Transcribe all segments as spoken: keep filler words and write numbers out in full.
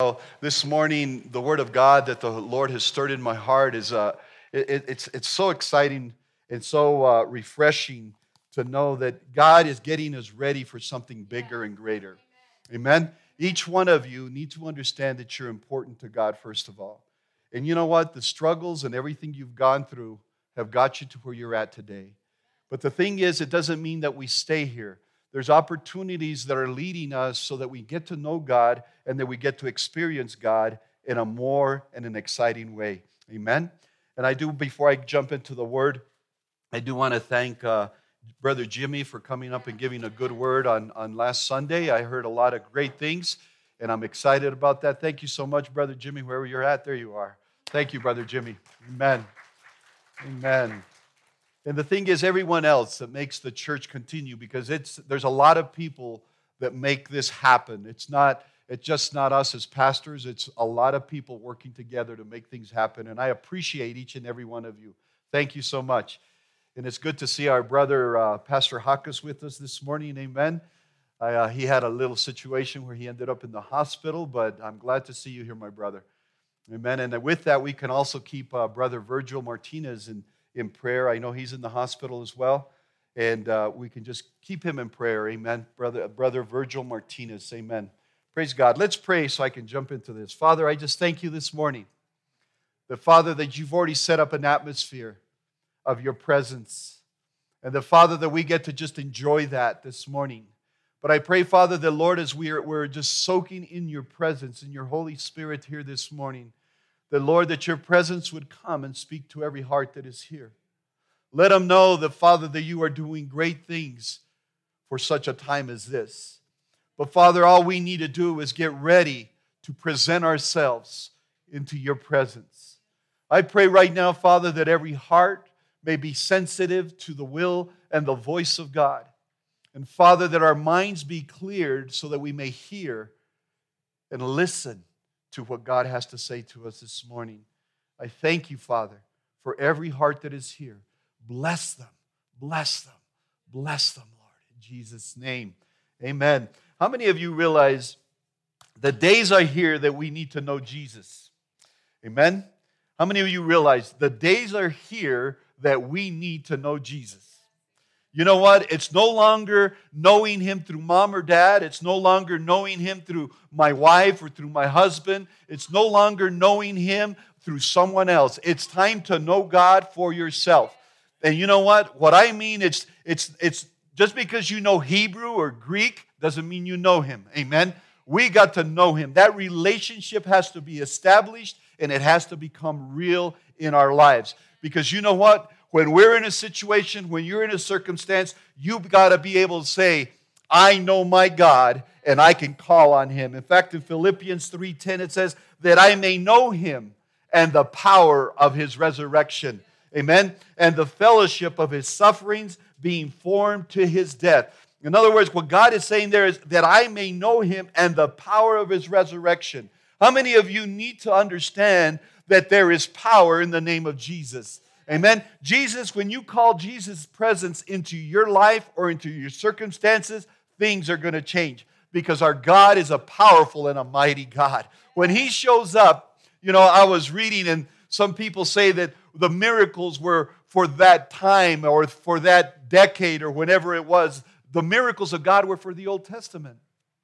Well, this morning, the Word of God that the Lord has stirred in my heart is uh, it, it's it's so exciting and so uh, refreshing to know that God is getting us ready for something bigger and greater. Amen. Each one of you need to understand that you're important to God first of all, and you know what? The struggles and everything you've gone through have got you to where you're at today. But the thing is, it doesn't mean that we stay here. There's opportunities that are leading us so that we get to know God and that we get to experience God in a more and an exciting way. Amen? And I do, before I jump into the Word, I do want to thank uh, Brother Jimmy for coming up and giving a good word on, on last Sunday. I heard a lot of great things, and I'm excited about that. Thank you so much, Brother Jimmy, wherever you're at. There you are. Thank you, Brother Jimmy. Amen. Amen. And the thing is, everyone else that makes the church continue, because it's there's a lot of people that make this happen. It's not it's just not us as pastors. It's a lot of people working together to make things happen. And I appreciate each and every one of you. Thank you so much. And it's good to see our brother, uh, Pastor Hawkes, with us this morning. Amen. I, uh, he had a little situation where he ended up in the hospital, but I'm glad to see you here, my brother. Amen. And with that, we can also keep uh, Brother Virgil Martinez in in prayer. I know he's in the hospital as well, and uh, we can just keep him in prayer. Amen. Brother, Brother Virgil Martinez. Amen. Praise God. Let's pray so I can jump into this. Father, I just thank you this morning that, Father, that you've already set up an atmosphere of your presence, and the Father, that we get to just enjoy that this morning. But I pray, Father, that, Lord, as we are, we're just soaking in your presence, in your Holy Spirit here this morning, that, Lord, that your presence would come and speak to every heart that is here. Let them know that, Father, that you are doing great things for such a time as this. But, Father, all we need to do is get ready to present ourselves into your presence. I pray right now, Father, that every heart may be sensitive to the will and the voice of God. And, Father, that our minds be cleared so that we may hear and listen to what God has to say to us this morning. I thank you, Father, for every heart that is here. Bless them, bless them, bless them, Lord, in Jesus' name. Amen. How many of you realize the days are here that we need to know Jesus? Amen. How many of you realize the days are here that we need to know Jesus? You know what? It's no longer knowing him through mom or dad. It's no longer knowing him through my wife or through my husband. It's no longer knowing him through someone else. It's time to know God for yourself. And you know what? What I mean, it's it's it's just because you know Hebrew or Greek doesn't mean you know him. Amen? We got to know him. That relationship has to be established, and it has to become real in our lives. Because you know what? When we're in a situation, when you're in a circumstance, you've got to be able to say, I know my God, and I can call on him. In fact, in Philippians three ten, it says, that I may know him and the power of his resurrection. Amen? And the fellowship of his sufferings, being formed to his death. In other words, what God is saying there is that I may know him and the power of his resurrection. How many of you need to understand that there is power in the name of Jesus? Amen. Jesus, when you call Jesus' presence into your life or into your circumstances, things are going to change because our God is a powerful and a mighty God. When he shows up, you know, I was reading and some people say that the miracles were for that time or for that decade or whenever it was. The miracles of God were for the Old Testament.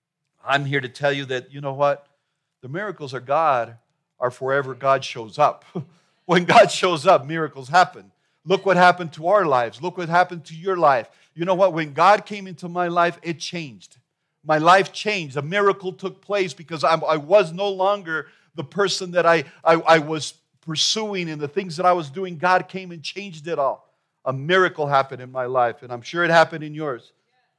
I'm here to tell you that, you know what? The miracles of God are forever God shows up. When God shows up, miracles happen. Look what happened to our lives. Look what happened to your life. You know what? When God came into my life, it changed. My life changed. A miracle took place because I, I was no longer the person that I, I, I was pursuing and the things that I was doing. God came and changed it all. A miracle happened in my life, and I'm sure it happened in yours.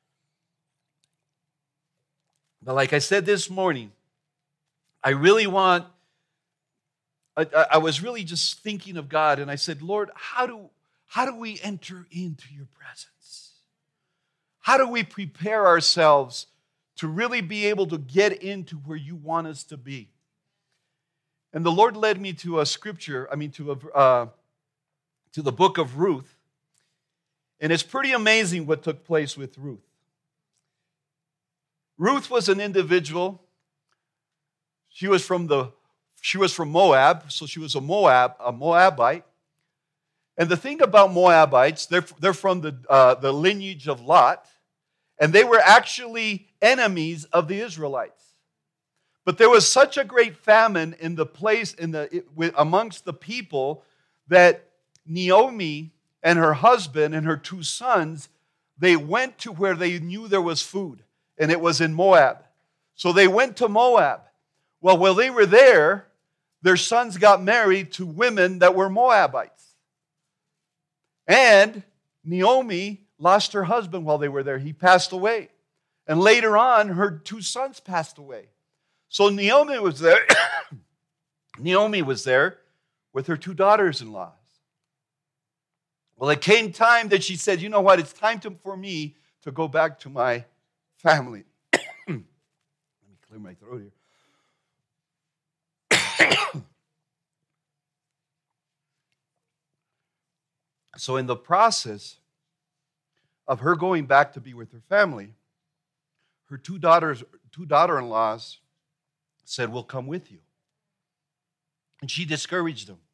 But like I said this morning, I really want I, I was really just thinking of God, and I said, Lord, how do, how do we enter into your presence? How do we prepare ourselves to really be able to get into where you want us to be? And the Lord led me to a scripture, I mean, to, a, uh, to the book of Ruth. And it's pretty amazing what took place with Ruth. Ruth was an individual. She was from the she was from Moab, so she was a Moab, a Moabite. And the thing about Moabites, they're, they're from the, uh, the lineage of Lot, and they were actually enemies of the Israelites. But there was such a great famine in the place, in the amongst the people, that Naomi and her husband and her two sons, they went to where they knew there was food, and it was in Moab. So they went to Moab. Well, while they were there, their sons got married to women that were Moabites. And Naomi lost her husband while they were there. He passed away. And later on, her two sons passed away. So Naomi was there. Naomi was there with her two daughters-in-law. Well, it came time that she said, you know what, it's time to, for me to go back to my family. Let me clear my throat here. So in the process of her going back to be with her family, her two daughters, two daughter-in-laws said, we'll come with you. And she discouraged them.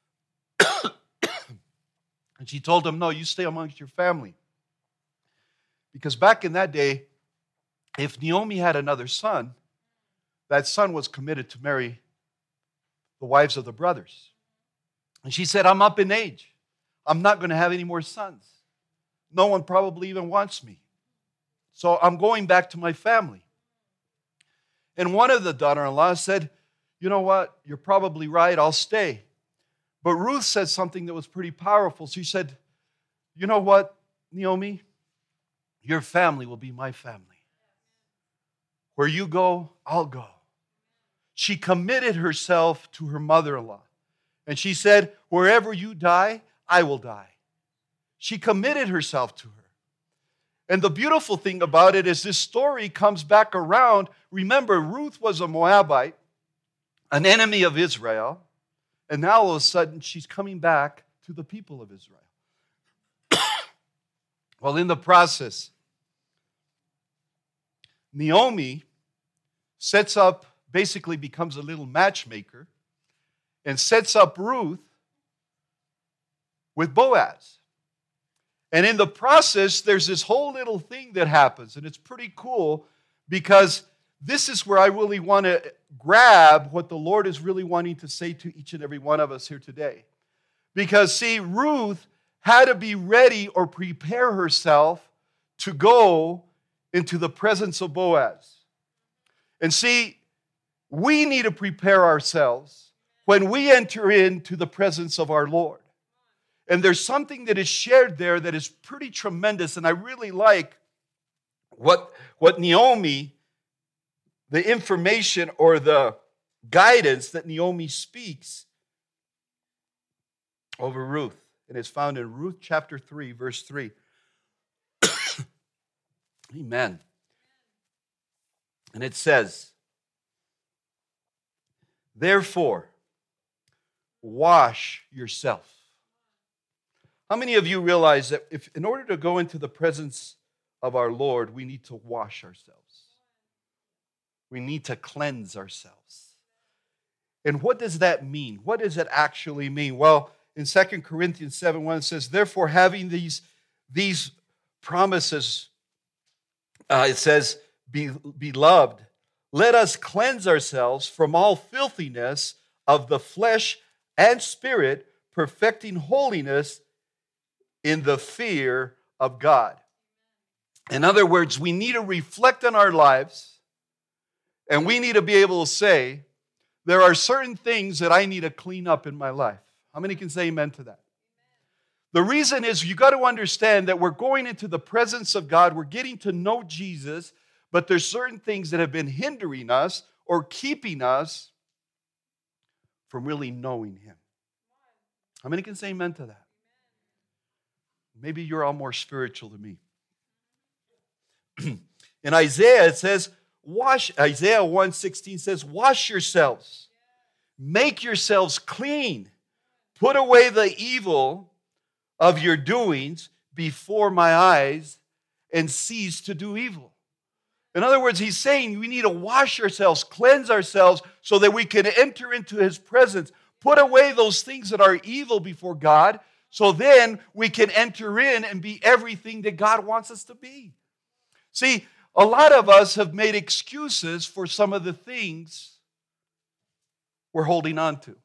And she told them, no, you stay amongst your family. Because back in that day, if Naomi had another son, that son was committed to marry the wives of the brothers. And she said, I'm up in age. I'm not going to have any more sons. No one probably even wants me. So I'm going back to my family. And one of the daughter-in-laws said, you know what, you're probably right, I'll stay. But Ruth said something that was pretty powerful. She said, you know what, Naomi, your family will be my family. Where you go, I'll go. She committed herself to her mother-in-law. And she said, wherever you die, I will die. She committed herself to her. And the beautiful thing about it is this story comes back around. Remember, Ruth was a Moabite, an enemy of Israel. And now all of a sudden, she's coming back to the people of Israel. Well, in the process, Naomi sets up, basically becomes a little matchmaker, and sets up Ruth with Boaz. And in the process, there's this whole little thing that happens, and it's pretty cool because this is where I really want to grab what the Lord is really wanting to say to each and every one of us here today. Because, see, Ruth had to be ready or prepare herself to go into the presence of Boaz. And see, we need to prepare ourselves when we enter into the presence of our Lord. And there's something that is shared there that is pretty tremendous, and I really like what, what Naomi, the information or the guidance that Naomi speaks over Ruth. And it's found in Ruth chapter three, verse three. Amen. And it says, therefore, wash yourself. How many of you realize that if, in order to go into the presence of our Lord, we need to wash ourselves? We need to cleanse ourselves. And what does that mean? What does it actually mean? Well, in Second Corinthians seven one, it says, therefore, having these, these promises, uh, it says, Be, beloved, let us cleanse ourselves from all filthiness of the flesh and spirit, perfecting holiness in the fear of God. In other words, we need to reflect on our lives, and we need to be able to say, there are certain things that I need to clean up in my life. How many can say amen to that? The reason is you got to understand that we're going into the presence of God, we're getting to know Jesus, but there's certain things that have been hindering us or keeping us from really knowing Him. How many can say amen to that? Maybe you're all more spiritual than me. In Isaiah, it says, wash, Isaiah one sixteen says, wash yourselves, make yourselves clean, put away the evil of your doings before my eyes, and cease to do evil. In other words, he's saying we need to wash ourselves, cleanse ourselves so that we can enter into his presence. Put away those things that are evil before God so then we can enter in and be everything that God wants us to be. See, a lot of us have made excuses for some of the things we're holding on to.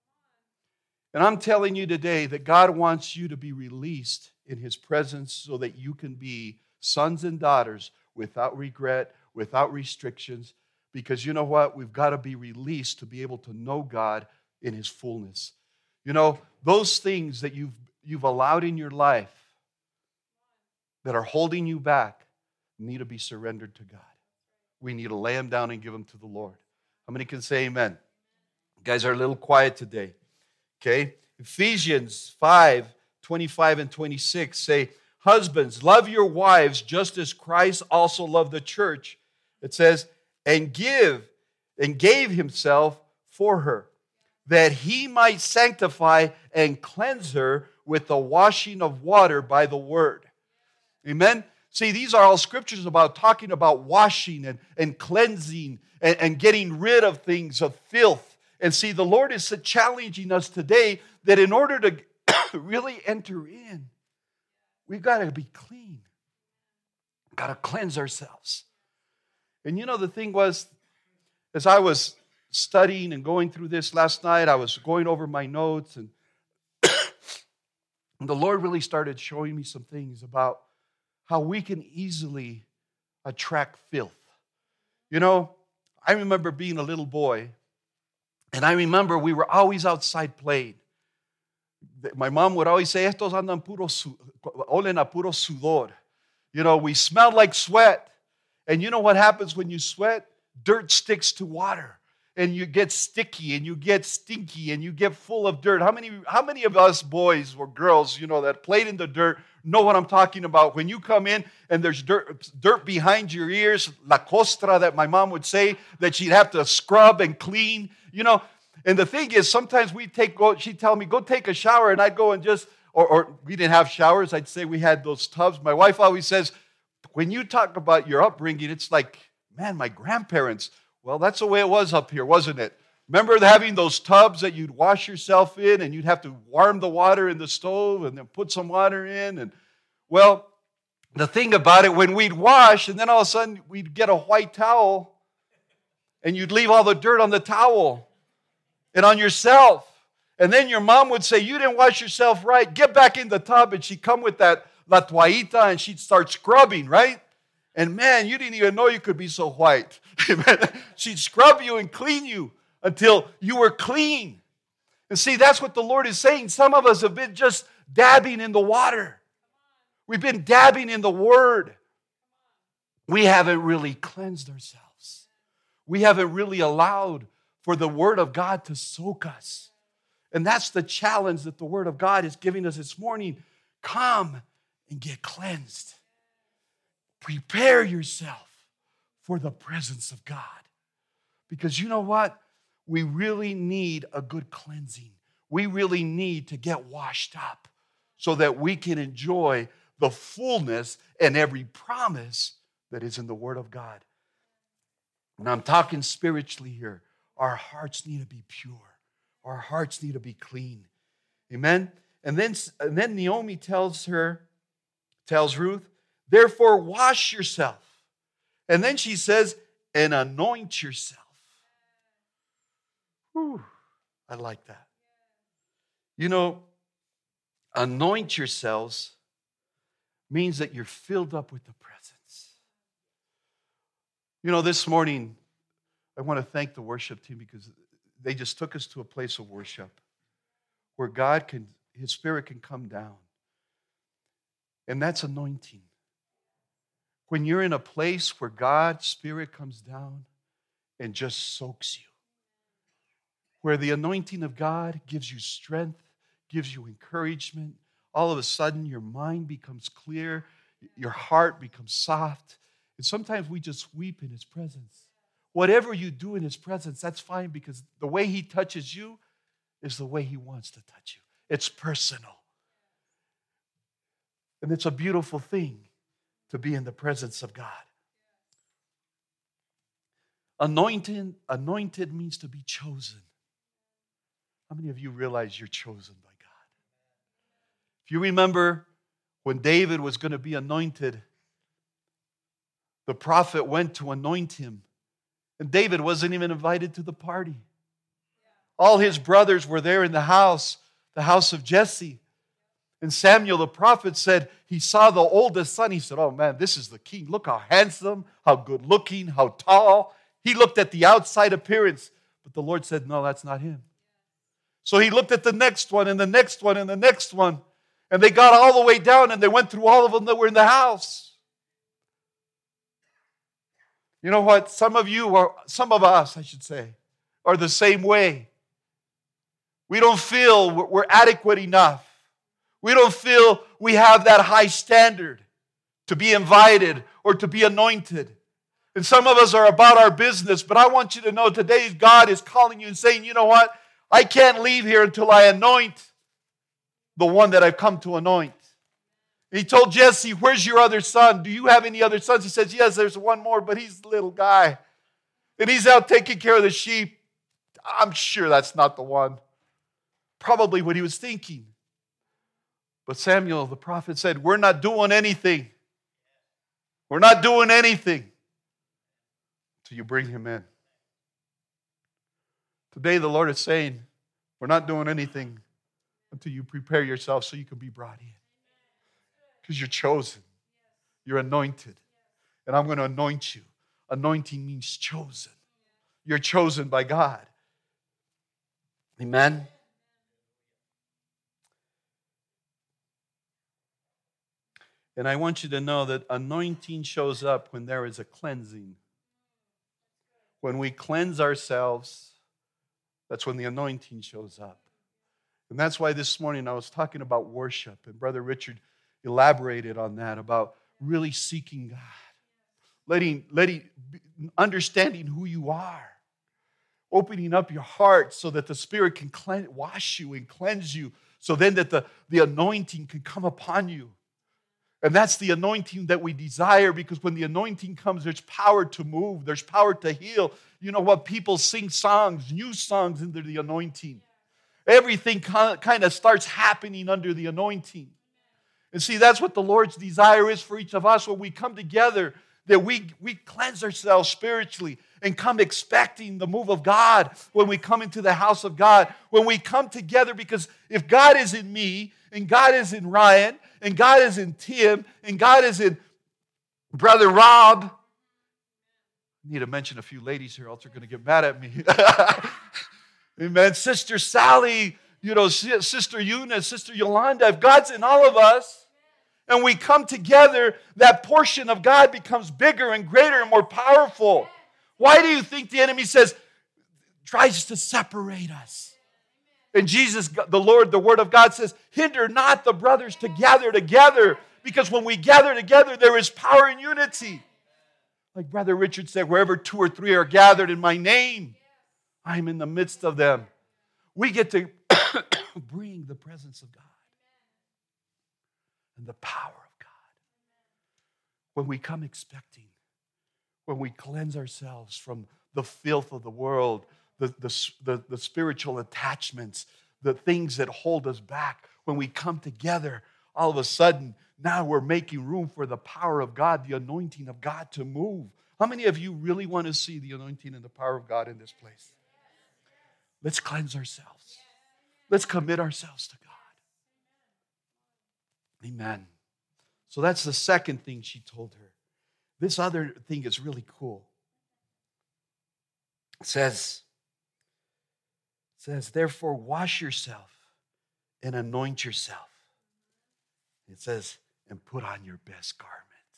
And I'm telling you today that God wants you to be released in his presence so that you can be sons and daughters without regret, without restrictions. Because you know what? We've got to be released to be able to know God in his fullness. You know, those things that you've, you've allowed in your life that are holding you back need to be surrendered to God. We need to lay them down and give them to the Lord. How many can say amen? You guys are a little quiet today. Okay? Ephesians five, twenty-five and twenty-six say, husbands, love your wives just as Christ also loved the church. It says, and give, and gave himself for her, that he might sanctify and cleanse her with the washing of water by the word. Amen? See, these are all scriptures about talking about washing and, and cleansing and, and getting rid of things, of filth. And see, the Lord is challenging us today that in order to really enter in, we've got to be clean. We've got to cleanse ourselves. And you know, the thing was, as I was studying and going through this last night, I was going over my notes, and, and the Lord really started showing me some things about how we can easily attract filth. You know, I remember being a little boy, and I remember we were always outside playing. My mom would always say, estos andan puro, olen a puro sudor. You know, we smelled like sweat. And you know what happens when you sweat? Dirt sticks to water. And you get sticky, and you get stinky, and you get full of dirt. How many, how many of us boys or girls, you know, that played in the dirt know what I'm talking about? When you come in and there's dirt, dirt behind your ears, la costra that my mom would say, that she'd have to scrub and clean, you know. And the thing is, sometimes we take, go, she'd tell me, go take a shower, and I'd go and just, or, or we didn't have showers, I'd say we had those tubs. My wife always says, when you talk about your upbringing, it's like, man, my grandparents, well, that's the way it was up here, wasn't it? Remember having those tubs that you'd wash yourself in, and you'd have to warm the water in the stove and then put some water in? And well, the thing about it, when we'd wash, and then all of a sudden we'd get a white towel, and you'd leave all the dirt on the towel and on yourself. And then your mom would say, you didn't wash yourself right. Get back in the tub. And she'd come with that la toallita, and she'd start scrubbing, right? And man, you didn't even know you could be so white. She'd scrub you and clean you until you were clean. And see, that's what the Lord is saying. Some of us have been just dabbing in the water. We've been dabbing in the Word. We haven't really cleansed ourselves. We haven't really allowed for the Word of God to soak us. And that's the challenge that the Word of God is giving us this morning. Come and get cleansed. Prepare yourself for the presence of God. Because you know what? We really need a good cleansing. We really need to get washed up so that we can enjoy the fullness and every promise that is in the Word of God. And I'm talking spiritually here. Our hearts need to be pure. Our hearts need to be clean. Amen? And then, and then Naomi tells her, tells Ruth, therefore wash yourself. And then she says, and anoint yourself. Whew, I like that. You know, anoint yourselves means that you're filled up with the presence. You know, this morning, I want to thank the worship team because they just took us to a place of worship where God can, His Spirit can come down. And that's anointing. When you're in a place where God's Spirit comes down and just soaks you, where the anointing of God gives you strength, gives you encouragement, all of a sudden your mind becomes clear, your heart becomes soft, and sometimes we just weep in His presence. Whatever you do in His presence, that's fine, because the way He touches you is the way He wants to touch you. It's personal. And it's a beautiful thing to be in the presence of God. Anointed, anointed means to be chosen. How many of you realize you're chosen by God? If you remember when David was going to be anointed, the prophet went to anoint him. And David wasn't even invited to the party. All his brothers were there in the house, the house of Jesse. And Samuel the prophet said, he saw the oldest son. He said, oh man, this is the king. Look how handsome, how good looking, how tall. He looked at the outside appearance. But the Lord said, no, that's not him. So he looked at the next one and the next one and the next one. And they got all the way down and they went through all of them that were in the house. You know what? Some of you, or some of us, I should say, are the same way. We don't feel we're adequate enough. We don't feel we have that high standard to be invited or to be anointed. And some of us are about our business, but I want you to know today God is calling you and saying, you know what? I can't leave here until I anoint the one that I've come to anoint. He told Jesse, where's your other son? Do you have any other sons? He says, yes, there's one more, but he's a little guy. And he's out taking care of the sheep. I'm sure that's not the one. Probably what he was thinking. But Samuel, the prophet, said, we're not doing anything. We're not doing anything until you bring him in. Today the Lord is saying, we're not doing anything until you prepare yourself so you can be brought in. Because you're chosen. You're anointed. And I'm going to anoint you. Anointing means chosen. You're chosen by God. Amen? And I want you to know that anointing shows up when there is a cleansing. When we cleanse ourselves, that's when the anointing shows up. And that's why this morning I was talking about worship. And Brother Richard elaborated on that, about really seeking God. Letting, letting, understanding who you are. Opening up your heart so that the Spirit can cleanse, wash you and cleanse you. So then that the, the anointing can come upon you. And that's the anointing that we desire, because when the anointing comes, there's power to move. There's power to heal. You know what? People sing songs, new songs under the anointing. Everything kind of starts happening under the anointing. And see, that's what the Lord's desire is for each of us when we come together, that we, we cleanse ourselves spiritually and come expecting the move of God when we come into the house of God. When we come together, because if God is in me, and God is in Ryan, and God is in Tim, and God is in Brother Rob. I need to mention a few ladies here, else they're going to get mad at me. Amen. Sister Sally, you know, Sister Eunice, Sister Yolanda. If God's in all of us, and we come together, that portion of God becomes bigger and greater and more powerful. Why do you think the enemy says, tries to separate us? And Jesus, the Lord, the Word of God says, hinder not the brothers to gather together. Because when we gather together, there is power in unity. Like Brother Richard said, wherever two or three are gathered in my name, I am in the midst of them. We get to bring the presence of God and the power of God. When we come expecting, when we cleanse ourselves from the filth of the world, The, the, the, the spiritual attachments, the things that hold us back. When we come together, all of a sudden, now we're making room for the power of God, the anointing of God to move. How many of you really want to see the anointing and the power of God in this place? Let's cleanse ourselves. Let's commit ourselves to God. Amen. So that's the second thing she told her. This other thing is really cool. It says, says, therefore, wash yourself and anoint yourself. It says, and put on your best garments.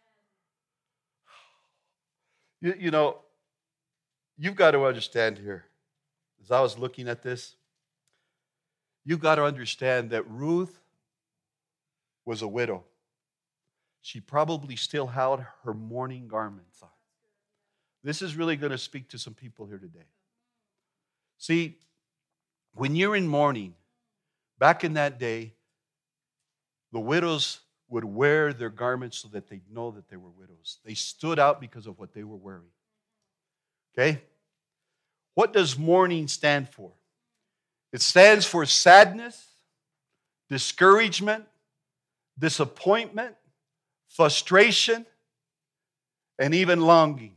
You, you know, you've got to understand here, as I was looking at this, you've got to understand that Ruth was a widow. She probably still had her mourning garments on. This is really going to speak to some people here today. See, when you're in mourning, back in that day, the widows would wear their garments so that they'd know that they were widows. They stood out because of what they were wearing. Okay? What does mourning stand for? It stands for sadness, discouragement, disappointment, frustration, and even longing.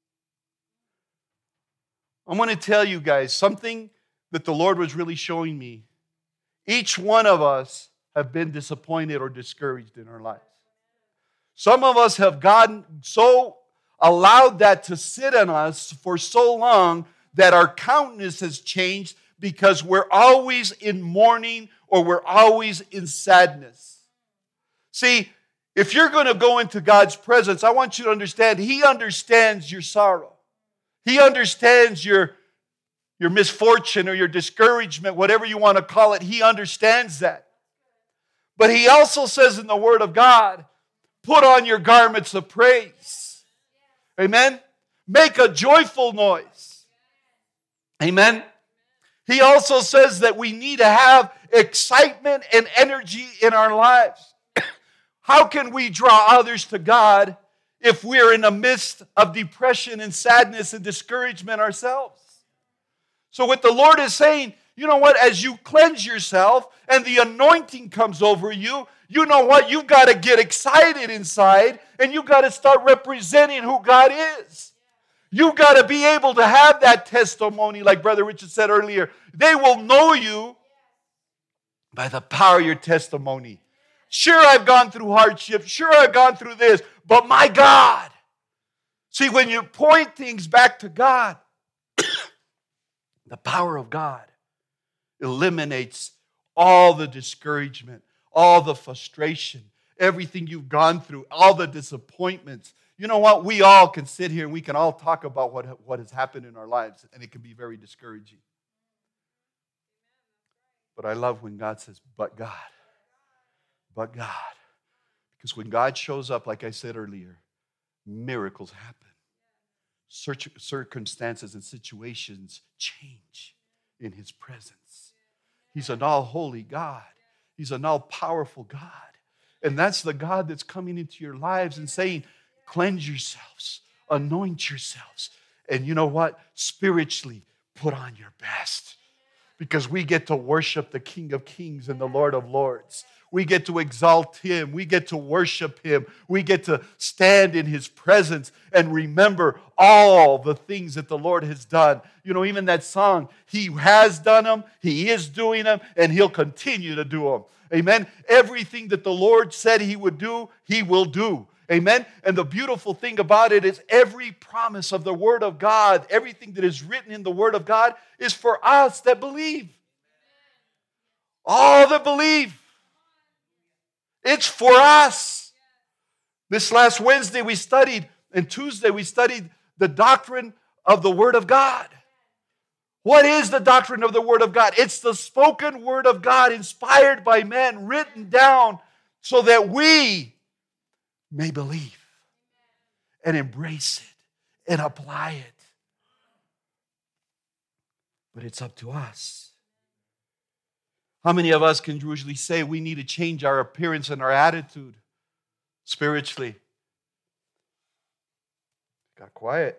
I want to tell you guys something that the Lord was really showing me. Each one of us have been disappointed or discouraged in our lives. Some of us have gotten so allowed that to sit in us for so long that our countenance has changed because we're always in mourning or we're always in sadness. See, if you're going to go into God's presence, I want you to understand He understands your sorrow. He understands your, your misfortune or your discouragement, whatever you want to call it. He understands that. But He also says in the Word of God, put on your garments of praise. Amen? Make a joyful noise. Amen? He also says that we need to have excitement and energy in our lives. How can we draw others to God if we're in the midst of depression and sadness and discouragement ourselves? So what the Lord is saying, you know what, as you cleanse yourself and the anointing comes over you, you know what, you've got to get excited inside and you've got to start representing who God is. You've got to be able to have that testimony, like Brother Richard said earlier. They will know you by the power of your testimony. Sure, I've gone through hardship. Sure, I've gone through this. But my God. See, when you point things back to God, the power of God eliminates all the discouragement, all the frustration, everything you've gone through, all the disappointments. You know what? We all can sit here and we can all talk about what, what has happened in our lives, and it can be very discouraging. But I love when God says, but God. But God. Because when God shows up, like I said earlier, miracles happen. Circumstances and situations change in His presence. He's an all-holy God. He's an all-powerful God. And that's the God that's coming into your lives and saying, cleanse yourselves, anoint yourselves. And you know what? Spiritually, put on your best. Because we get to worship the King of Kings and the Lord of Lords. We get to exalt Him. We get to worship Him. We get to stand in His presence and remember all the things that the Lord has done. You know, even that song, He has done them, He is doing them, and He'll continue to do them. Amen? Everything that the Lord said He would do, He will do. Amen? And the beautiful thing about it is every promise of the Word of God, everything that is written in the Word of God is for us that believe. All that believe. It's for us. This last Wednesday we studied, and Tuesday we studied the doctrine of the Word of God. What is the doctrine of the Word of God? It's the spoken Word of God inspired by men, written down so that we may believe and embrace it and apply it. But it's up to us. How many of us can usually say we need to change our appearance and our attitude spiritually? Got quiet.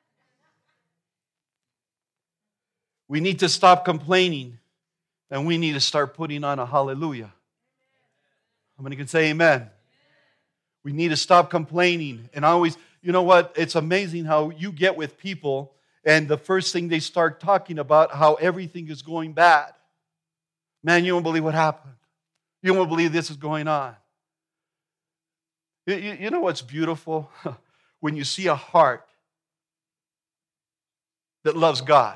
We need to stop complaining and we need to start putting on a hallelujah. How many can say amen? We need to stop complaining and always, you know what? It's amazing how you get with people and the first thing they start talking about how everything is going bad. Man, you won't believe what happened. You won't believe this is going on. You, you, you know what's beautiful? When you see a heart that loves God.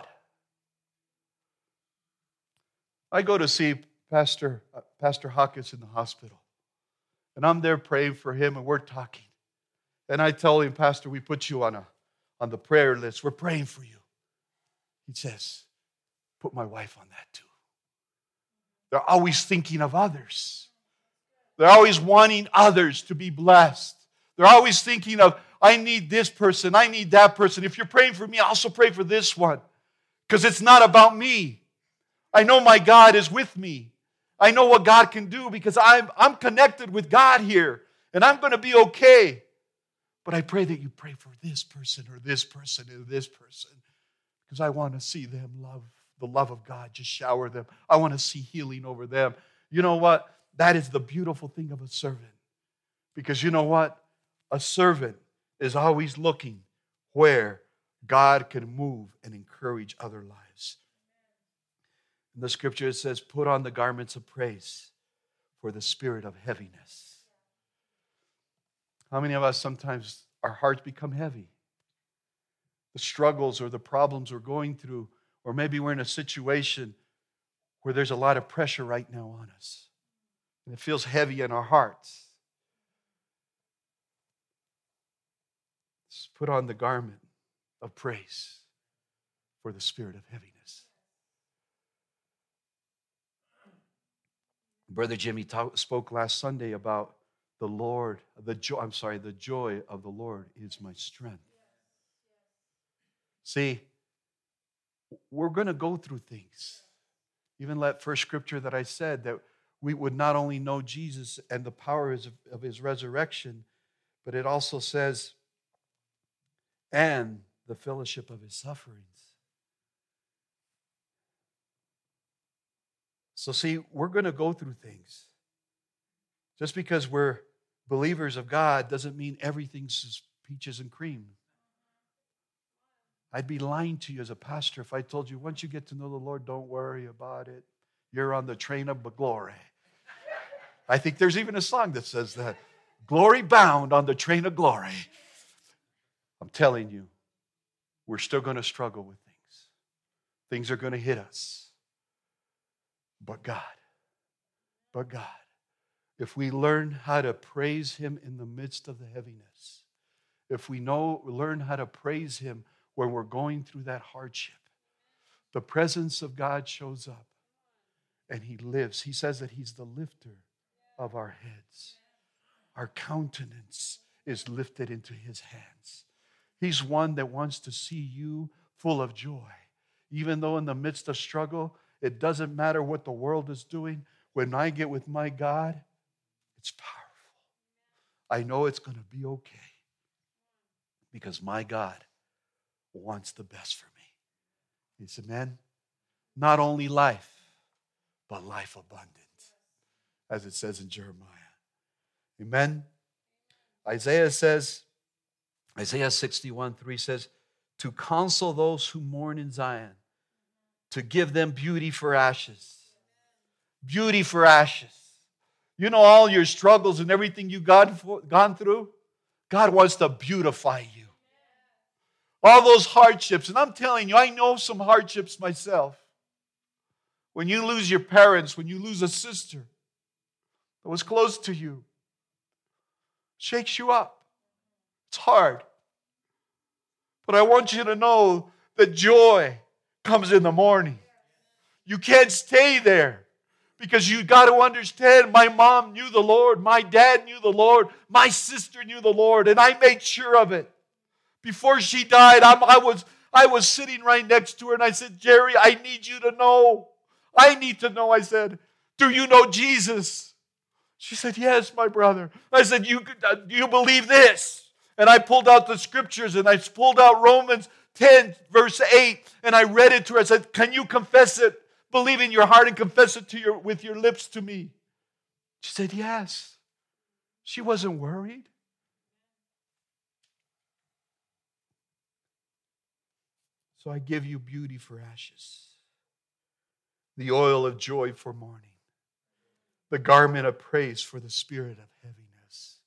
I go to see Pastor, uh, Pastor Hawkins in the hospital. And I'm there praying for him and we're talking. And I tell him, Pastor, we put you on, a, on the prayer list. We're praying for you. He says, put my wife on that too. They're always thinking of others. They're always wanting others to be blessed. They're always thinking of, I need this person, I need that person. If you're praying for me, I also pray for this one. Because it's not about me. I know my God is with me. I know what God can do because I'm, I'm connected with God here. And I'm going to be okay. But I pray that you pray for this person or this person or this person, because I want to see them love, the love of God just shower them. I want to see healing over them. You know what? That is the beautiful thing of a servant. Because you know what? A servant is always looking where God can move and encourage other lives. In the scripture it says, put on the garments of praise for the spirit of heaviness. How many of us sometimes our hearts become heavy? The struggles or the problems we're going through, or maybe we're in a situation where there's a lot of pressure right now on us, and it feels heavy in our hearts. Let's put on the garment of praise for the spirit of heaviness. Brother Jimmy talk, spoke last Sunday about the Lord, the joy, I'm sorry, the joy of the Lord is my strength. See, we're going to go through things. Even that first scripture that I said, that we would not only know Jesus and the power of his resurrection, but it also says, and the fellowship of his sufferings. So see, we're going to go through things. Just because we're believers of God doesn't mean everything's peaches and cream. I'd be lying to you as a pastor if I told you, once you get to know the Lord, don't worry about it. You're on the train of glory. I think there's even a song that says that. Glory bound on the train of glory. I'm telling you, we're still going to struggle with things. Things are going to hit us. But God, but God, if we learn how to praise him in the midst of the heaviness, if we know, learn how to praise him when we're going through that hardship, the presence of God shows up and he lives. He says that he's the lifter of our heads. Our countenance is lifted into his hands. He's one that wants to see you full of joy. Even though in the midst of struggle, it doesn't matter what the world is doing. When I get with my God, it's powerful. I know it's going to be okay because my God wants the best for me. He said, man, not only life, but life abundant, as it says in Jeremiah. Amen. Isaiah says, Isaiah sixty-one three says, to counsel those who mourn in Zion, to give them beauty for ashes. Beauty for ashes. You know all your struggles and everything you've gone, gone through? God wants to beautify you. All those hardships, and I'm telling you, I know some hardships myself. When you lose your parents, when you lose a sister that was close to you, shakes you up. It's hard. But I want you to know that joy comes in the morning. You can't stay there because you got to understand my mom knew the Lord, my dad knew the Lord, my sister knew the Lord, and I made sure of it. Before she died, I'm, I was I was sitting right next to her and I said, Jerry, I need you to know. I need to know. I said, do you know Jesus? She said, yes, my brother. I said, you, do you believe this? And I pulled out the scriptures and I pulled out Romans ten, verse eight, and I read it to her. I said, can you confess it? Believe in your heart and confess it to your, with your lips to me. She said, yes. She wasn't worried. So I give you beauty for ashes, the oil of joy for mourning, the garment of praise for the spirit of heaviness,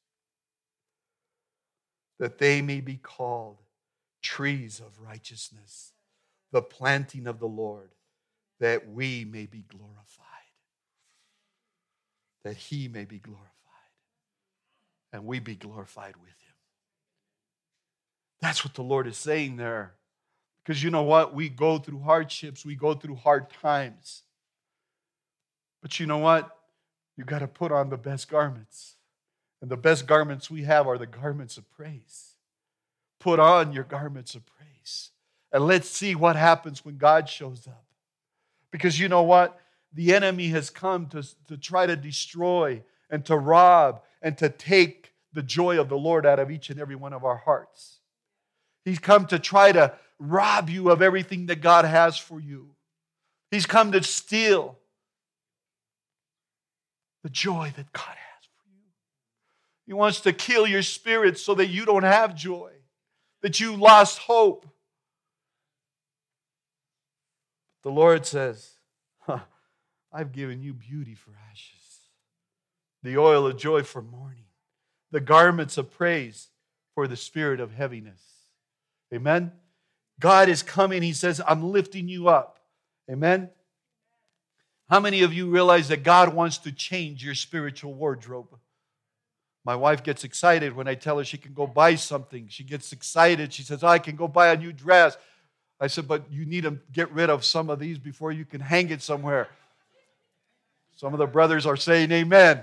that they may be called trees of righteousness, the planting of the Lord, that we may be glorified, that he may be glorified, and we be glorified with him. That's what the Lord is saying there. Because you know what? We go through hardships. We go through hard times. But you know what? You've got to put on the best garments. And the best garments we have are the garments of praise. Put on your garments of praise. And let's see what happens when God shows up. Because you know what? The enemy has come to, to try to destroy and to rob and to take the joy of the Lord out of each and every one of our hearts. He's come to try to rob you of everything that God has for you. He's come to steal the joy that God has for you. He wants to kill your spirit so that you don't have joy, that you lost hope. The Lord says, huh, I've given you beauty for ashes, the oil of joy for mourning, the garments of praise for the spirit of heaviness. Amen? God is coming. He says, I'm lifting you up. Amen? How many of you realize that God wants to change your spiritual wardrobe? My wife gets excited when I tell her she can go buy something. She gets excited. She says, oh, I can go buy a new dress. I said, but you need to get rid of some of these before you can hang it somewhere. Some of the brothers are saying amen.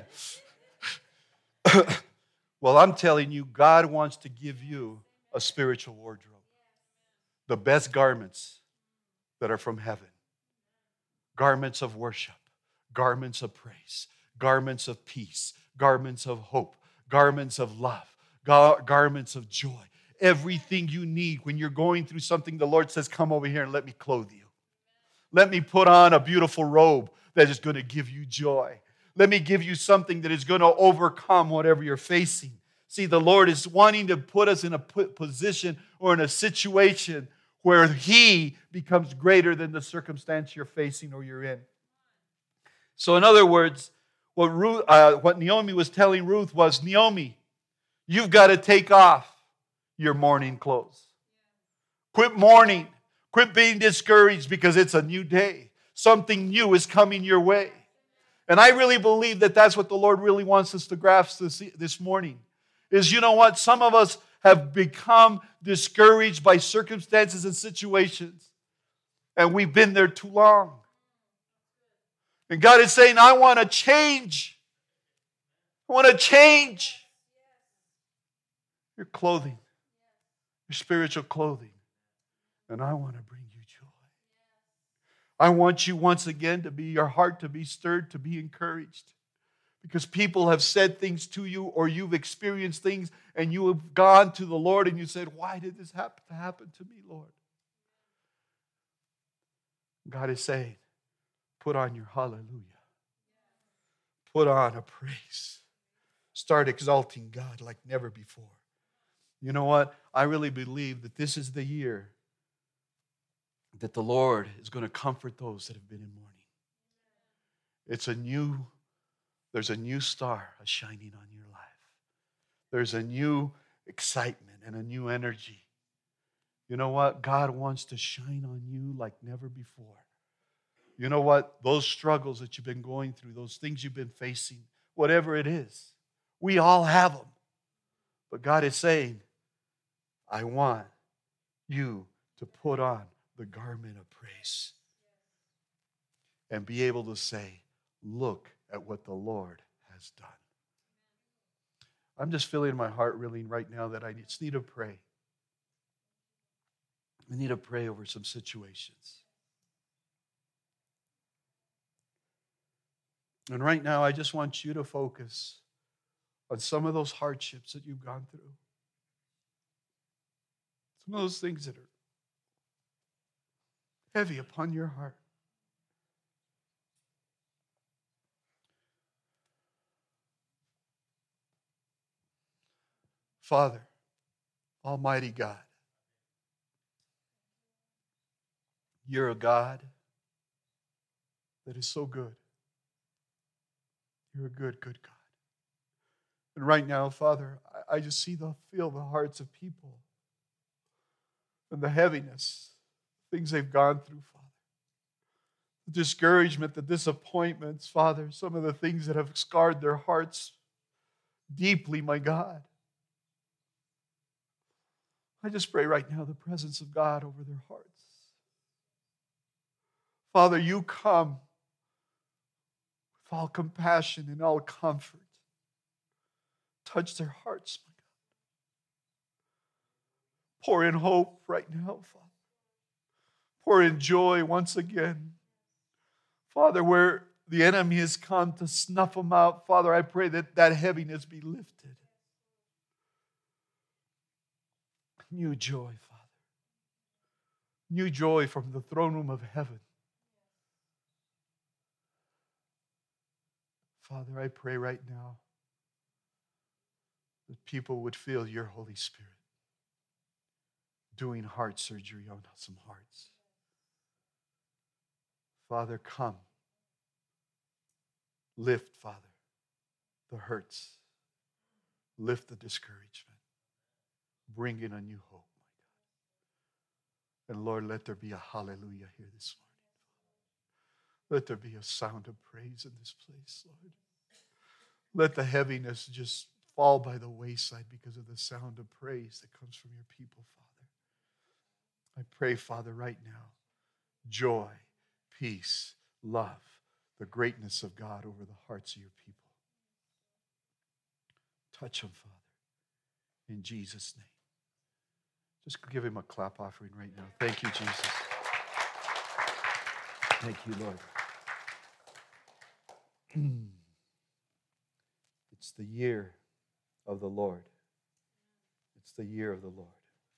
Well, I'm telling you, God wants to give you a spiritual wardrobe. The best garments that are from heaven. Garments of worship, garments of praise, garments of peace, garments of hope, garments of love, gar- garments of joy. Everything you need when you're going through something, the Lord says, come over here and let me clothe you. Let me put on a beautiful robe that is going to give you joy. Let me give you something that is going to overcome whatever you're facing. See, the Lord is wanting to put us in a position or in a situation where He becomes greater than the circumstance you're facing or you're in. So in other words, what, Ruth, uh, what Naomi was telling Ruth was, Naomi, you've got to take off your mourning clothes. Quit mourning. Quit being discouraged because it's a new day. Something new is coming your way. And I really believe that that's what the Lord really wants us to grasp this, this morning. Is, you know what? Some of us have become discouraged by circumstances and situations. And we've been there too long. And God is saying, I want to change. I want to change your clothing, your spiritual clothing. And I want to bring you joy. I want you once again to be, your heart to be stirred, to be encouraged. Because people have said things to you or you've experienced things and you have gone to the Lord and you said, why did this happen to happen to me, Lord? God is saying, put on your hallelujah. Put on a praise. Start exalting God like never before. You know what? I really believe that this is the year that the Lord is going to comfort those that have been in mourning. It's a new There's a new star shining on your life. There's a new excitement and a new energy. You know what? God wants to shine on you like never before. You know what? Those struggles that you've been going through, those things you've been facing, whatever it is, we all have them. But God is saying, I want you to put on the garment of praise and be able to say, look at what the Lord has done. I'm just feeling my heart really right now that I just need to pray. I need to pray over some situations. And right now, I just want you to focus on some of those hardships that you've gone through. Some of those things that are heavy upon your heart. Father, Almighty God, you're a God that is so good. You're a good, good God. And right now, Father, I just see the feel the hearts of people and the heaviness, things they've gone through, Father. The discouragement, the disappointments, Father, some of the things that have scarred their hearts deeply, my God. I just pray right now the presence of God over their hearts. Father, you come with all compassion and all comfort. Touch their hearts, my God. Pour in hope right now, Father. Pour in joy once again. Father, where the enemy has come to snuff them out, Father, I pray that that heaviness be lifted. New joy, Father. New joy from the throne room of heaven. Father, I pray right now that people would feel your Holy Spirit doing heart surgery on some hearts. Father, come. Lift, Father, the hurts. Lift the discouragement. Bring in a new hope, my God. And Lord, let there be a hallelujah here this morning. Let there be a sound of praise in this place, Lord. Let the heaviness just fall by the wayside because of the sound of praise that comes from your people, Father. I pray, Father, right now, joy, peace, love, the greatness of God over the hearts of your people. Touch them, Father, in Jesus' name. Just give him a clap offering right now. Thank you, Jesus. Thank you, Lord. It's the year of the Lord. It's the year of the Lord.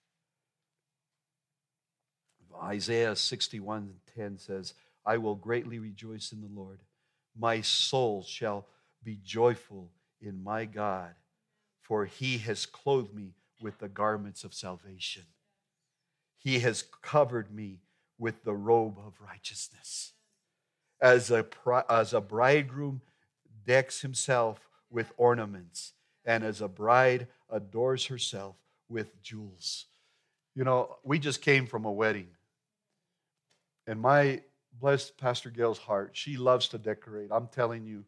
Isaiah sixty-one ten says, I will greatly rejoice in the Lord. My soul shall be joyful in my God, for he has clothed me with the garments of salvation. He has covered me with the robe of righteousness. As a, as a bridegroom decks himself with ornaments, and as a bride adores herself with jewels. You know, we just came from a wedding. And my, bless Pastor Gail's heart, she loves to decorate. I'm telling you,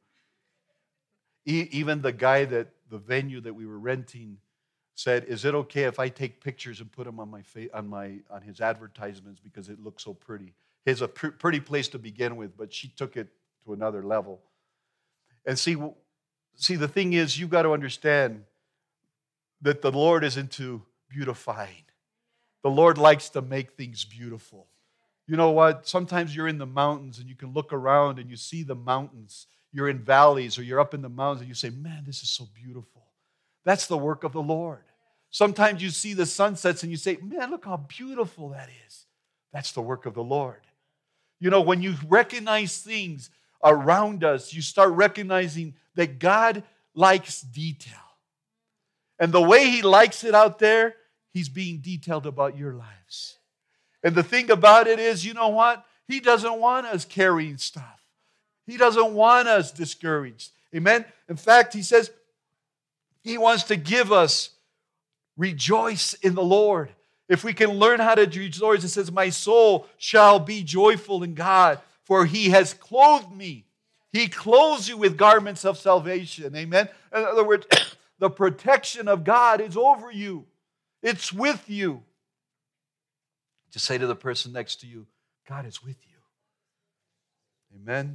e- even the guy that, the venue that we were renting said, is it okay if I take pictures and put them on my fa- on my on his advertisements because it looks so pretty? It's a pr- pretty place to begin with, but she took it to another level. And see, see, the thing is, you've got to understand that the Lord is into beautifying. The Lord likes to make things beautiful. You know what? Sometimes you're in the mountains and you can look around and you see the mountains. You're in valleys or you're up in the mountains and you say, man, this is so beautiful. That's the work of the Lord. Sometimes you see the sunsets and you say, man, look how beautiful that is. That's the work of the Lord. You know, when you recognize things around us, you start recognizing that God likes detail. And the way he likes it out there, he's being detailed about your lives. And the thing about it is, you know what? He doesn't want us carrying stuff. He doesn't want us discouraged. Amen? In fact, he says he wants to give us rejoice in the Lord. If we can learn how to rejoice, it says, my soul shall be joyful in God, for he has clothed me. He clothes you with garments of salvation. Amen? In other words, the protection of God is over you. It's with you. Just say to the person next to you, God is with you. Amen?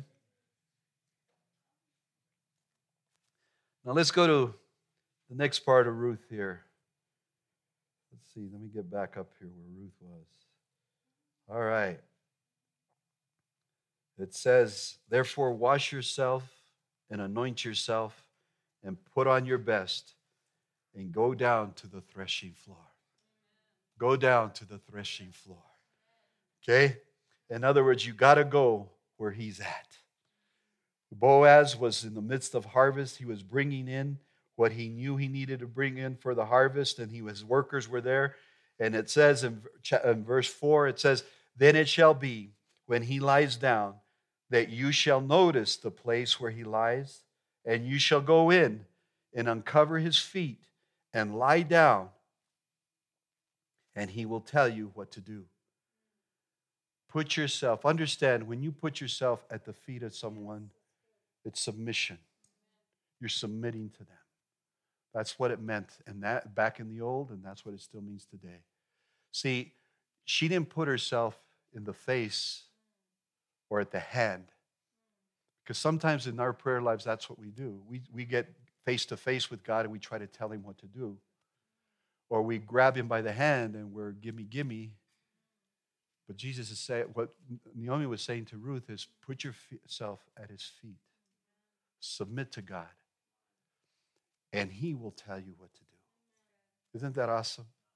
Now let's go to the next part of Ruth here. Let's see, let me get back up here where Ruth was. All right. It says, therefore wash yourself and anoint yourself and put on your best and go down to the threshing floor. Go down to the threshing floor. Okay? In other words, you got to go where he's at. Boaz was in the midst of harvest. He was bringing in what he knew he needed to bring in for the harvest, and he, his workers were there. And it says in, in verse four, it says, then it shall be when he lies down that you shall notice the place where he lies, and you shall go in and uncover his feet and lie down, and he will tell you what to do. Put yourself, understand, when you put yourself at the feet of someone, it's submission. You're submitting to them. That's what it meant and that back in the old, and that's what it still means today. See, she didn't put herself in the face or at the hand. Because sometimes in our prayer lives, that's what we do. We, we get face to face with God and we try to tell him what to do. Or we grab him by the hand and we're gimme, gimme. But Jesus is saying, what Naomi was saying to Ruth is, put yourself at his feet. Submit to God. And he will tell you what to do. Isn't that awesome?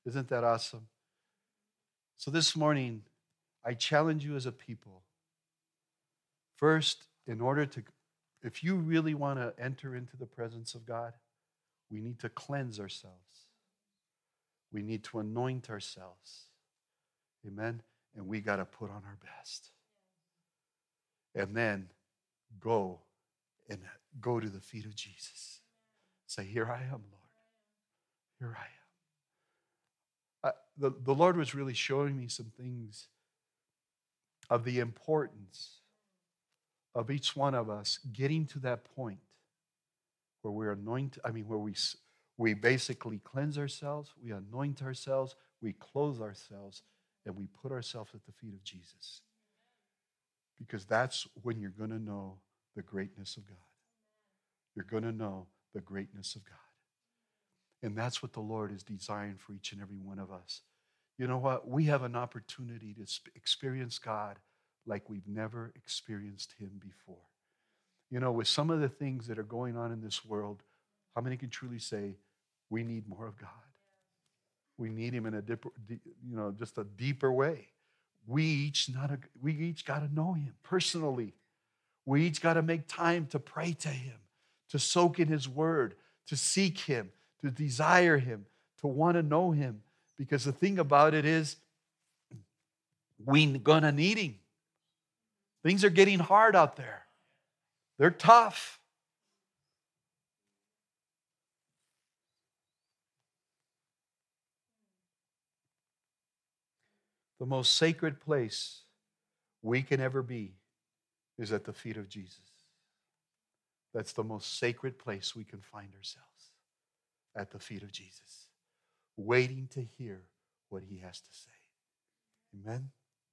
Isn't that awesome? So this morning, I challenge you as a people. First, in order to, if you really want to enter into the presence of God, we need to cleanse ourselves. We need to anoint ourselves. Amen? And we got to put on our best. And then go and go to the feet of Jesus. Say, here I am, Lord. Here I am. I, the, the Lord was really showing me some things of the importance of each one of us getting to that point where we're anointed, I mean, where we, we basically cleanse ourselves, we anoint ourselves, we clothe ourselves, and we put ourselves at the feet of Jesus. Because that's when you're going to know the greatness of God. You're going to know the greatness of God. And that's what the Lord is desiring for each and every one of us. You know what? We have an opportunity to experience God like we've never experienced Him before. You know, with some of the things that are going on in this world, how many can truly say, we need more of God? We need Him in a deeper, you know, just a deeper way. We each not a, we each got to know Him personally. We each got to make time to pray to Him, to soak in His Word, to seek Him, to desire Him, to want to know Him. Because the thing about it is, we're going to need Him. Things are getting hard out there. They're tough. The most sacred place we can ever be is at the feet of Jesus. That's the most sacred place we can find ourselves, at the feet of Jesus, waiting to hear what He has to say. Amen?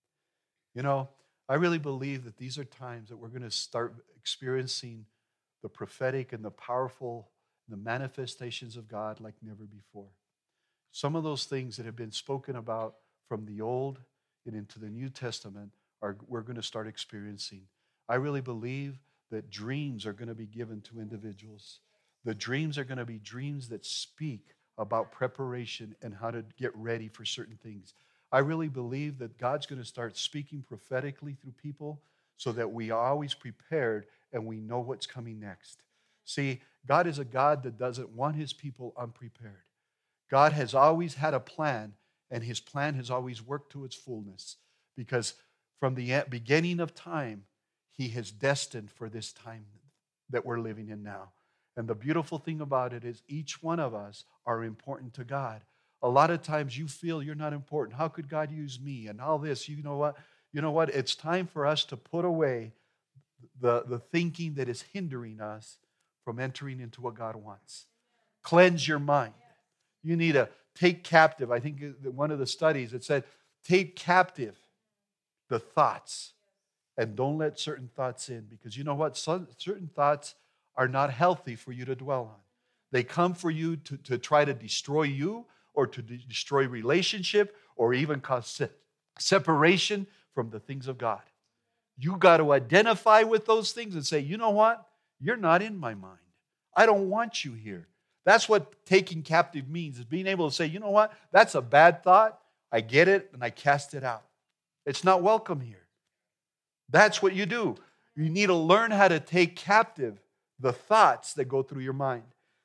You know, I really believe that these are times that we're going to start experiencing the prophetic and the powerful, the manifestations of God like never before. Some of those things that have been spoken about from the Old and into the New Testament are we're going to start experiencing. I really believe that dreams are going to be given to individuals. The dreams are going to be dreams that speak about preparation and how to get ready for certain things. I really believe that God's going to start speaking prophetically through people so that we are always prepared and we know what's coming next. See, God is a God that doesn't want His people unprepared. God has always had a plan, and His plan has always worked to its fullness, because from the beginning of time, He has destined for this time that we're living in now. And the beautiful thing about it is each one of us are important to God. A lot of times you feel you're not important. How could God use me? And all this, you know what? You know what? It's time for us to put away the, the thinking that is hindering us from entering into what God wants. Cleanse your mind. You need to take captive. I think one of the studies, it said, take captive the thoughts and don't let certain thoughts in. Because you know what? Some, certain thoughts are not healthy for you to dwell on. They come for you to, to try to destroy you, or to de- destroy relationship, or even cause se- separation from the things of God. You got to identify with those things and say, you know what? You're not in my mind. I don't want you here. That's what taking captive means, is being able to say, you know what? That's a bad thought. I get it, and I cast it out. It's not welcome here. That's what you do. You need to learn how to take captive the thoughts that go through your mind.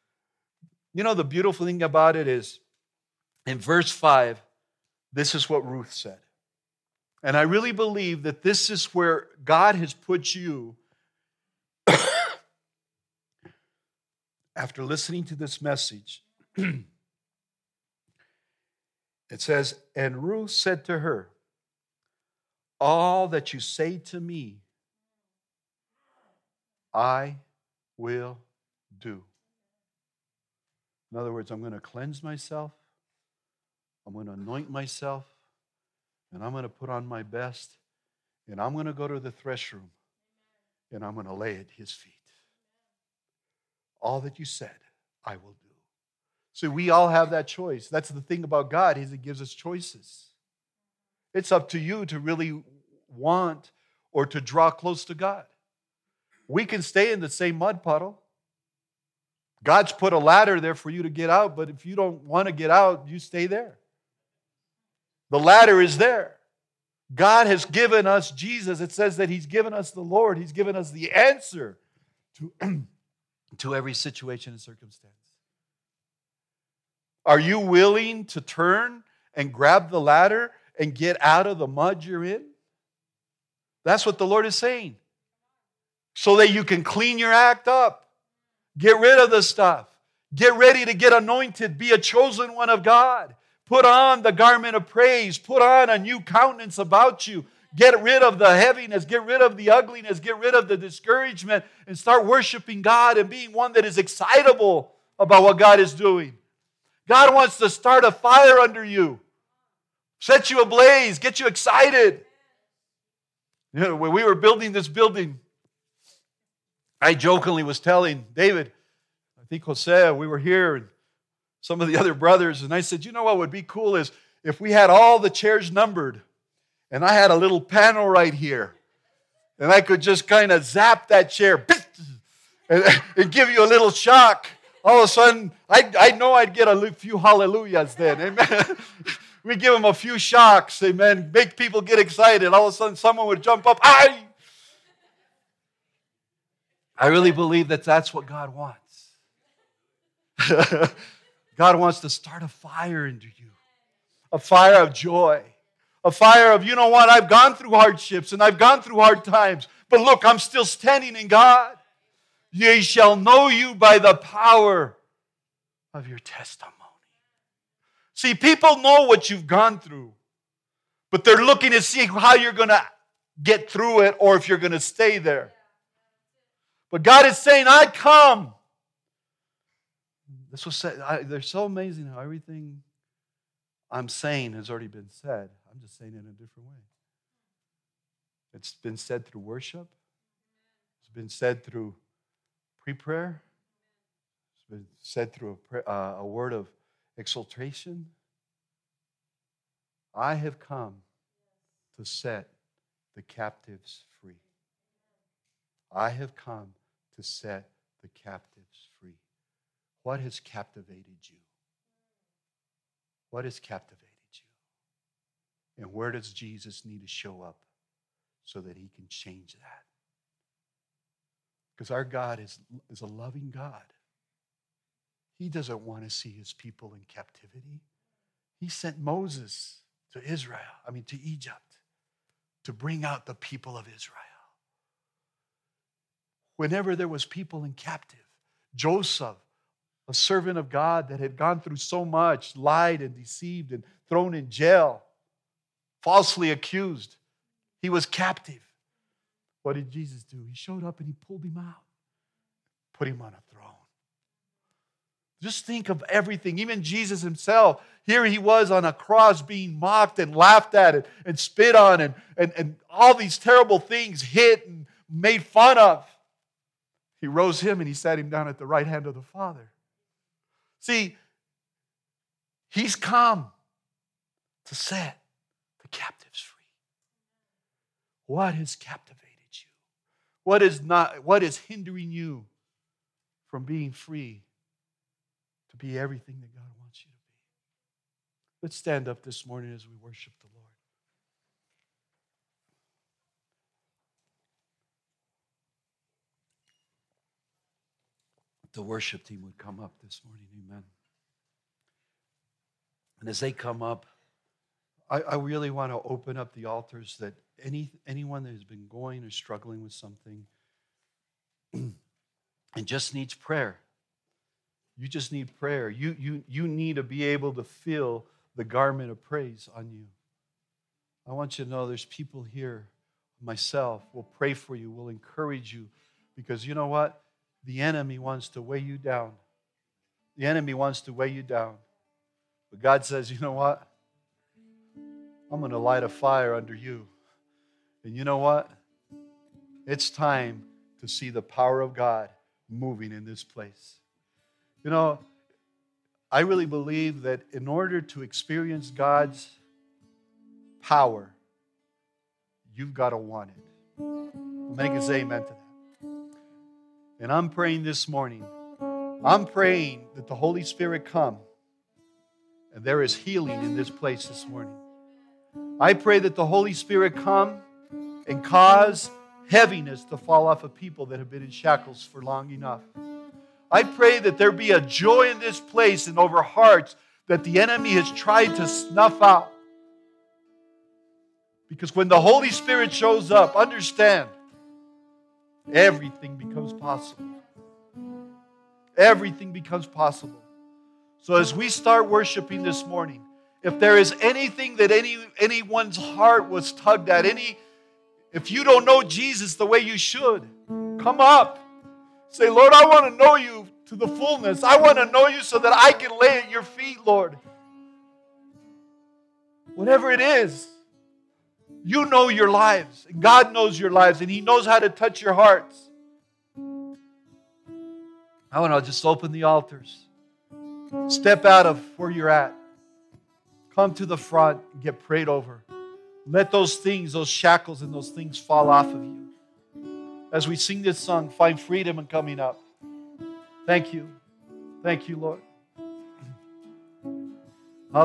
You know, the beautiful thing about it is, in verse five, this is what Ruth said. And I really believe that this is where God has put you after listening to this message. It says, and Ruth said to her, all that you say to me, I will do. In other words, I'm going to cleanse myself. I'm going to anoint myself, and I'm going to put on my best, and I'm going to go to the thresh room, and I'm going to lay at His feet. All that you said, I will do. So we all have that choice. That's the thing about God, is He gives us choices. It's up to you to really want or to draw close to God. We can stay in the same mud puddle. God's put a ladder there for you to get out, but if you don't want to get out, you stay there. The ladder is there. God has given us Jesus. It says that He's given us the Lord. He's given us the answer to, to every situation and circumstance. Are you willing to turn and grab the ladder and get out of the mud you're in? That's what the Lord is saying. So that you can clean your act up. Get rid of the stuff. Get ready to get anointed. Be a chosen one of God. Put on the garment of praise. Put on a new countenance about you. Get rid of the heaviness. Get rid of the ugliness. Get rid of the discouragement. And start worshiping God and being one that is excitable about what God is doing. God wants to start a fire under you. Set you ablaze. Get you excited. You know, when we were building this building, I jokingly was telling David, I think Jose, we were here, and some of the other brothers, and I said, you know what would be cool is if we had all the chairs numbered, and I had a little panel right here, and I could just kind of zap that chair and, and give you a little shock. All of a sudden, I, I know I'd get a few hallelujahs then. Amen. We give them a few shocks. Amen. Make people get excited. All of a sudden, someone would jump up. Aye! I really believe that that's what God wants. God wants to start a fire into you. A fire of joy. A fire of, you know what, I've gone through hardships and I've gone through hard times. But look, I'm still standing in God. Ye shall know you by the power of your testimony. See, people know what you've gone through. But they're looking to see how you're going to get through it or if you're going to stay there. But God is saying, I come. This was said. I, they're so amazing how everything I'm saying has already been said. I'm just saying it in a different way. It's been said through worship. It's been said through pre-prayer. It's been said through a, prayer, uh, a word of exaltation. I have come to set the captives free. I have come to set the captives free. What has captivated you? What has captivated you? And where does Jesus need to show up so that He can change that? Because our God is, is a loving God. He doesn't want to see His people in captivity. He sent Moses to Israel, I mean to Egypt, to bring out the people of Israel. Whenever there was people in captive, Joseph, a servant of God that had gone through so much, lied and deceived and thrown in jail, falsely accused, he was captive. What did Jesus do? He showed up and He pulled him out, put him on a throne. Just think of everything. Even Jesus Himself, here He was on a cross being mocked and laughed at and, and spit on and, and, and all these terrible things hit and made fun of. He rose Him and He sat Him down at the right hand of the Father. See, He's come to set the captives free. What has captivated you? What is not? What is hindering you from being free to be everything that God wants you to be? Let's stand up this morning as we worship the Lord. The worship team would come up this morning, amen. And as they come up, I, I really want to open up the altars that any anyone that has been going or struggling with something and just needs prayer. You just need prayer. You, you, you need to be able to feel the garment of praise on you. I want you to know there's people here, myself, will pray for you, will encourage you, because you know what? The enemy wants to weigh you down. The enemy wants to weigh you down. But God says, you know what? I'm going to light a fire under you. And you know what? It's time to see the power of God moving in this place. You know, I really believe that in order to experience God's power, you've got to want it. How many can say amen to that? And I'm praying this morning, I'm praying that the Holy Spirit come and there is healing in this place this morning. I pray that the Holy Spirit come and cause heaviness to fall off of people that have been in shackles for long enough. I pray that there be a joy in this place and over hearts that the enemy has tried to snuff out. Because when the Holy Spirit shows up, understand, everything becomes possible. Everything becomes possible. So as we start worshiping this morning, if there is anything that any anyone's heart was tugged at, any, if you don't know Jesus the way you should, come up. Say, Lord, I want to know you to the fullness. I want to know you so that I can lay at your feet, Lord. Whatever it is, you know your lives. And God knows your lives, and He knows how to touch your hearts. I want to just open the altars. Step out of where you're at. Come to the front and get prayed over. Let those things, those shackles and those things fall off of you. As we sing this song, find freedom in coming up. Thank you. Thank you, Lord.